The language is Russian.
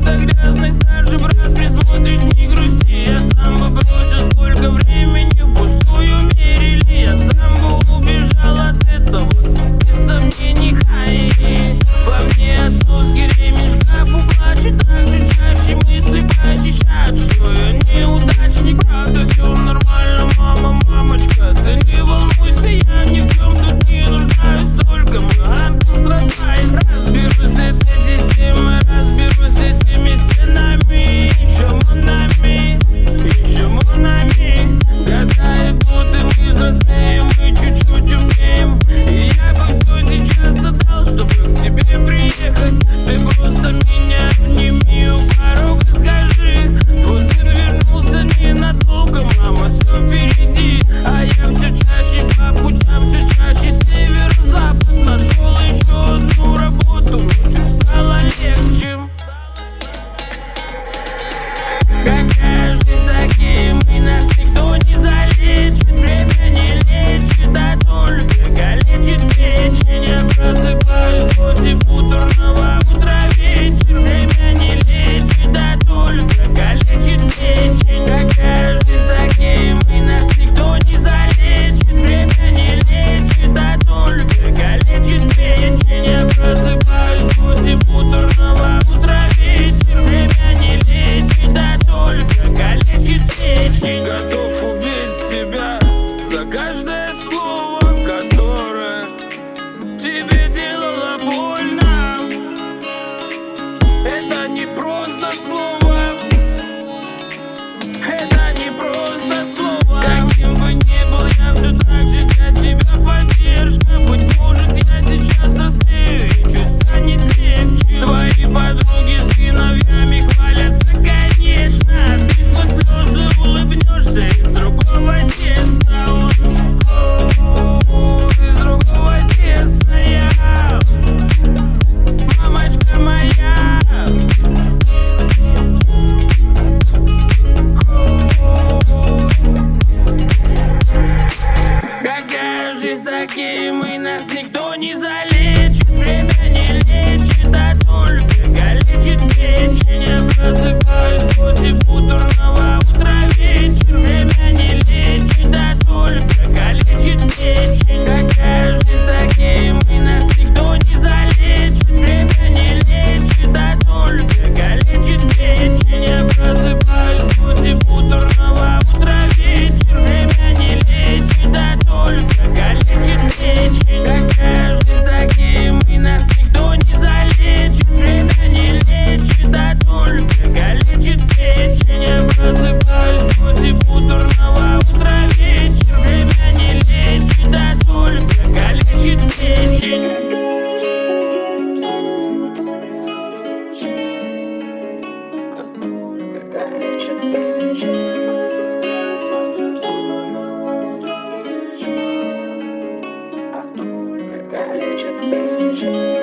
это грязный старший брат присмотрит, не грусти. Я сам бы бросил, сколько времени впустую мерили. Я сам бы убежал от этого, без сомнений. Хай, во мне отцовский ремень, шкафу плачет. Так же чаще мысли посещают, что я неудачник. Правда, все нормально, мама, мамочка, ты не волнуйся, я ни в чем тут не нуждаюсь. Только мой ангел страдает. Разберусь с этой системой, разберусь с этими стенами. Еще монами, еще монами. Года идут, и мы взрослеем, мы чуть-чуть умнеем. И я бы все сейчас отдал, чтобы к тебе приехать. Ты просто меня обними у порога, скажи: твой сын вернулся ненадолго, мама, все впереди. А я все чаще по путям, все чаще север-запад. Нашел еще одну работу, мне стало легче. Какая жизнь, такие мы, нас никто не залечит. Время не лечит, а только калечит печень. Я просыпаюсь после путорного утра вечер. Время не лечит, а только калечит печень. Какая жизнь, такие мы, нас никто не залечит. Время не лечит, а только калечит печень. Я просыпаюсь после путорного утра вечер. Время не лечит, а только калечит печень. Готов убить себя за каждое слово, которое тебе делало больно. Это не просто слово, это не просто слово. Каким бы ни был, я все так же для тебя поддержка. Быть может, я сейчас взрослею и чуть станет легче. Твои подруги с сыновьями хвалятся, конечно. Ты сквозь слезы улыбнешься из другого теста. Из другого теста я, мамочка моя. Какая жизнь, такие мы, нас никто не залечит. Время не лечит, а только калечит печень. Я просыпаюсь после путорного утра вечер. Время не лечит, а только калечит печень. Какая жизнь, такие мы, нас никто не залечит. Время не лечит, а только калечит печень. Я просыпаюсь после путорного утра вечер. Время не лечит, а только калечит печень. Какая жизнь, такие мы, нас никто не залечит. Время не лечит, а только калечит печень. Я просыпаюсь после путорного утра вечер. Время не лечит, а только калечит печень. Калечит печень.